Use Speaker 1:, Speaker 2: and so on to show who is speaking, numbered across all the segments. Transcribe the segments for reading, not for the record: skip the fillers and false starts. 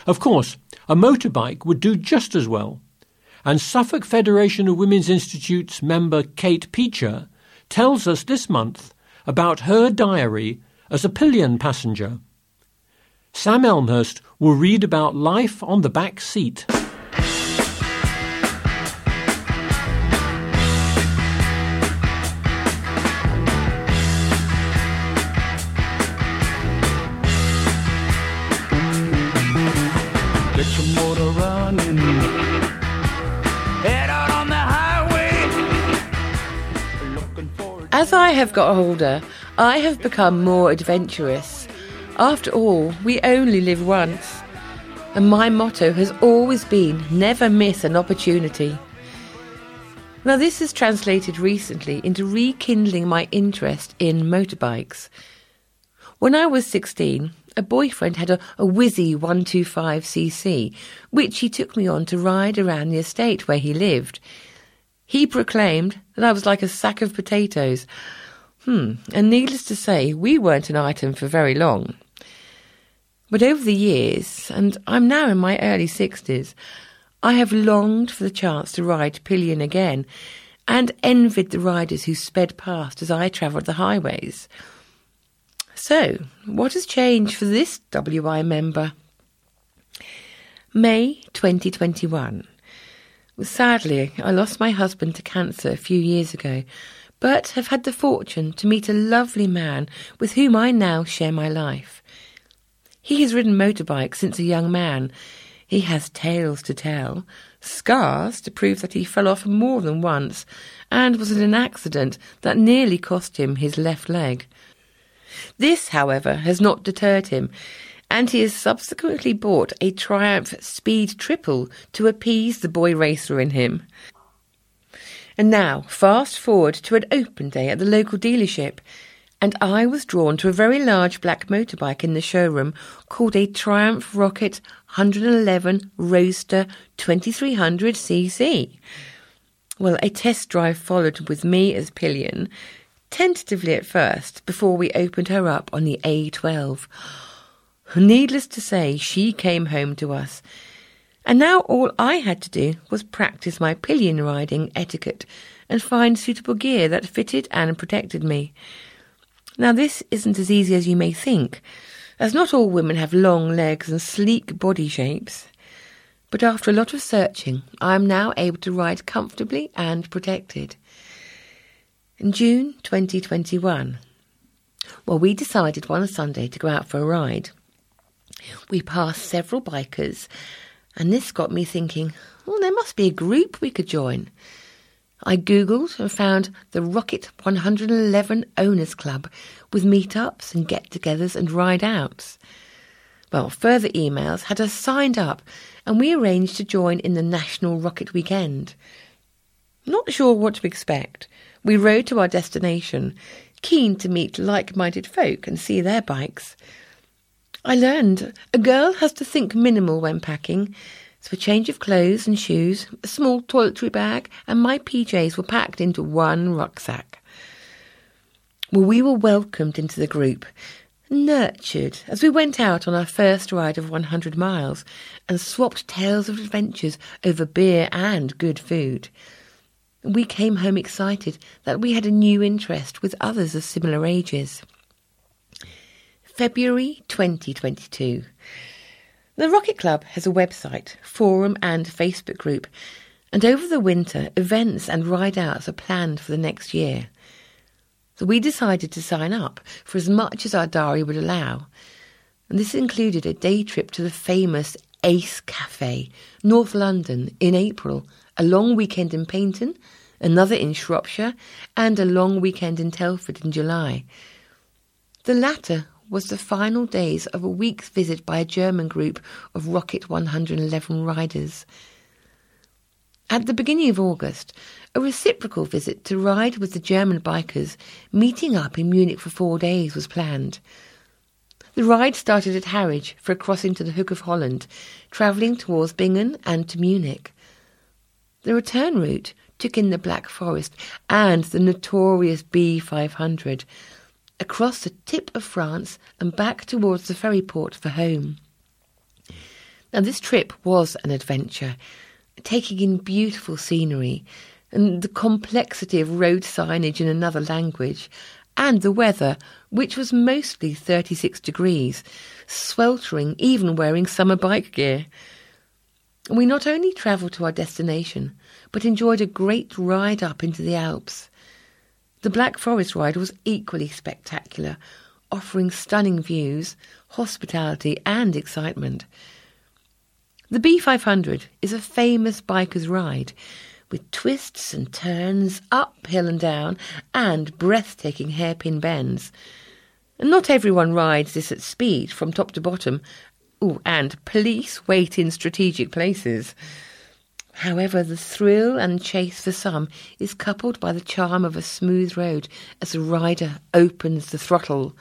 Speaker 1: Of course, a motorbike would do just as well. And Suffolk Federation of Women's Institutes member Kate Peacher tells us this month about her diary as a pillion passenger. Sam Elmhurst will read about life on the back seat.
Speaker 2: Get your motor running. Head out on the highway. Looking for
Speaker 3: As I have got older, I have become more adventurous. After all, we only live once. And my motto has always been, never miss an opportunity. Now this has translated recently into rekindling my interest in motorbikes. When I was 16, a boyfriend had a Whizzy 125cc, which he took me on to ride around the estate where he lived. He proclaimed that I was like a sack of potatoes. And needless to say, we weren't an item for very long. But over the years, and I'm now in my early 60s, I have longed for the chance to ride pillion again and envied the riders who sped past as I travelled the highways. So, what has changed for this WI member? May 2021. Well, sadly, I lost my husband to cancer a few years ago, but have had the fortune to meet a lovely man with whom I now share my life. He has ridden motorbikes since a young man. He has tales to tell, scars to prove that he fell off more than once, and was in an accident that nearly cost him his left leg. This, however, has not deterred him, and he has subsequently bought a Triumph Speed Triple to appease the boy racer in him. And now, fast forward to an open day at the local dealership, and I was drawn to a very large black motorbike in the showroom called a Triumph Rocket 111 Roadster 2300cc. Well, a test drive followed with me as pillion, tentatively at first, before we opened her up on the A12. Needless to say, she came home to us, and now all I had to do was practice my pillion riding etiquette and find suitable gear that fitted and protected me. Now this isn't as easy as you may think, as not all women have long legs and sleek body shapes. But after a lot of searching, I am now able to ride comfortably and protected. In June 2021, we decided one Sunday to go out for a ride. We passed several bikers, and this got me thinking, there must be a group we could join. I googled and found the Rocket 111 Owners Club with meetups and get-togethers and ride-outs. Well, further emails had us signed up, and we arranged to join in the National Rocket Weekend. Not sure what to expect, we rode to our destination, keen to meet like-minded folk and see their bikes. I learned a girl has to think minimal when packing, so a change of clothes and shoes, a small toiletry bag, and my PJs were packed into one rucksack. We were welcomed into the group, nurtured as we went out on our first ride of 100 miles and swapped tales of adventures over beer and good food. We came home excited that we had a new interest with others of similar ages. February 2022. The Rocket Club has a website, forum and Facebook group, and over the winter, events and ride-outs are planned for the next year. So we decided to sign up for as much as our diary would allow, and this included a day trip to the famous Ace Cafe, North London, in April, a long weekend in Paignton, another in Shropshire, and a long weekend in Telford in July. The latter was the final days of a week's visit by a German group of Rocket 111 riders. At the beginning of August, a reciprocal visit to ride with the German bikers meeting up in Munich for 4 days was planned. The ride started at Harwich for a crossing to the Hook of Holland, travelling towards Bingen and to Munich. The return route took in the Black Forest and the notorious B500, across the tip of France and back towards the ferry port for home. Now, this trip was an adventure, taking in beautiful scenery and the complexity of road signage in another language, and the weather, which was mostly 36 degrees, sweltering even wearing summer bike gear. We not only travelled to our destination, but enjoyed a great ride up into the Alps. The Black Forest ride was equally spectacular, offering stunning views, hospitality and excitement. The B500 is a famous biker's ride, with twists and turns, uphill and down, and breathtaking hairpin bends. And not everyone rides this at speed from top to bottom, and police wait in strategic places. However, the thrill and chase for some is coupled by the charm of a smooth road as the rider opens the throttle.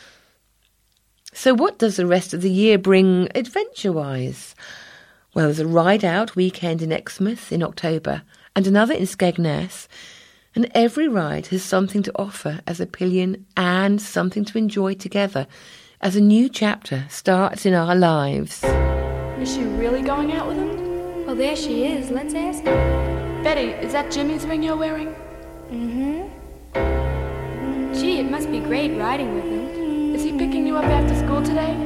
Speaker 3: So what does the rest of the year bring adventure-wise? Well, there's a ride-out weekend in Exmouth in October and another in Skegness, and every ride has something to offer as a pillion and something to enjoy together as a new chapter starts in our lives.
Speaker 4: Is she really going out with him?
Speaker 5: Well, there she is. Let's ask her.
Speaker 4: Betty, is that Jimmy's ring you're wearing?
Speaker 5: Mm-hmm. Gee, it must be great riding with him.
Speaker 4: Is he picking you up after school today?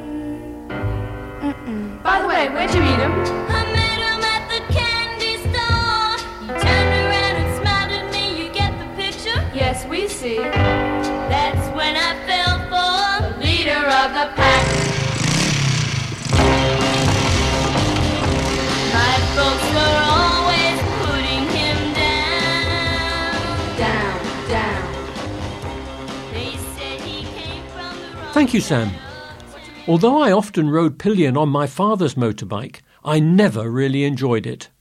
Speaker 4: By the way, where'd you meet him?
Speaker 6: I met him at the candy store. He turned around and smiled at me. You get the picture?
Speaker 4: Yes, we see.
Speaker 6: That's when I fell for the leader of the pack. My folks were always putting him down. They said he came from the wrong.
Speaker 1: Thank you, Sam. Although I often rode pillion on my father's motorbike, I never really enjoyed it.